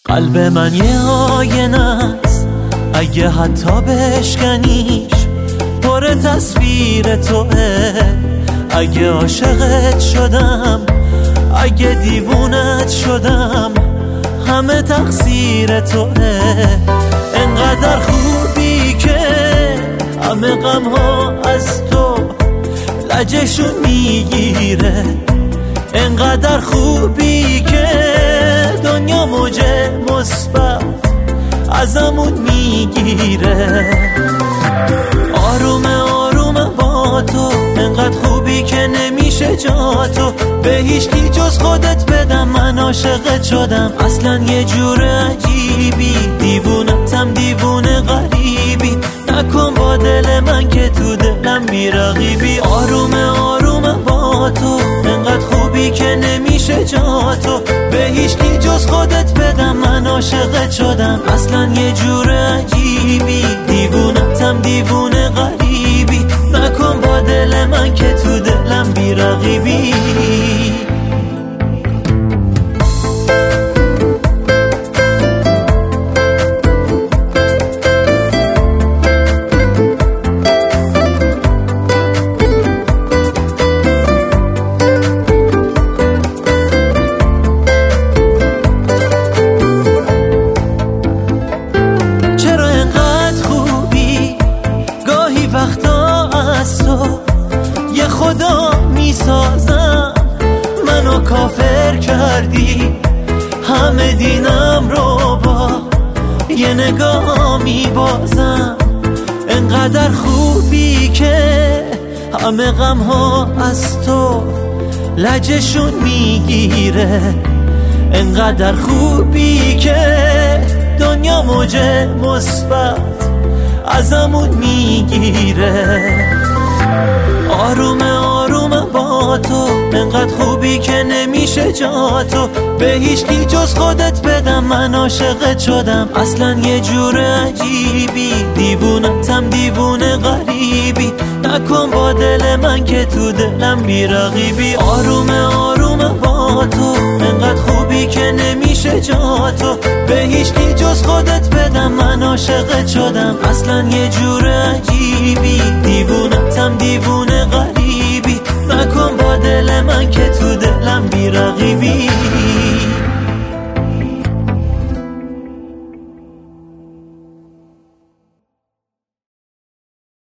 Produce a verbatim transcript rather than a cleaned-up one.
قلب من یه آینه است، اگه حتی بشکنیش پر تصویر توه. اگه عاشقت شدم، اگه دیوونت شدم، همه تقصیر توه. انقدر خوبی که همه غم ها از تو لجشون میگیره. انقدر خوبی که دنیا موج مثبت ازمون میگیره. آرومه آرومه با تو، انقدر خوبی که نمیشه جا تو به هیچ کی جز خودت بدم. من عاشقت شدم اصلا یه جور عجیبی، دیوونتم دیوونه غریبی. نکن با دل من که تو دلم بی رقیبی. آرومه آرومه با تو، انقدر خوبی که نمیشه جا تو به هیچ کی جز خودت بدم. من عاشقت شدم اصلا یه جور عجیبی، دیوونتم دیوونه غریبی. نکن با دل من که تو دلم بی رقیبی. وقتا از تو یه خدا میسازم، منو کافر کردی، همه دینم رو با یه نگاه میبازم. انقدر خوبی که همه غم ها از تو لجشون میگیره. انقدر خوبی که دنیا موج مثبت ازمون میگیره. آرومه آرومه با تو، انقدر خوبی که نمیشه جا تو به هیچ کی جز خودت بدم. من عاشقت شدم اصلا یه جور عجیبی، دیوونتم دیوونه غریبی. نکن با دل من که تو دلم بی رقیبی. آرومه آرومه با تو، انقدر خوبی که نمیشه جا تو به هیچ کی جز خودت بدم. من عاشقت شدم اصلا یه جور عجیبی، دیوونتم دیوونه غریبی. نکن با دل من که تو دلم بی رقیبی.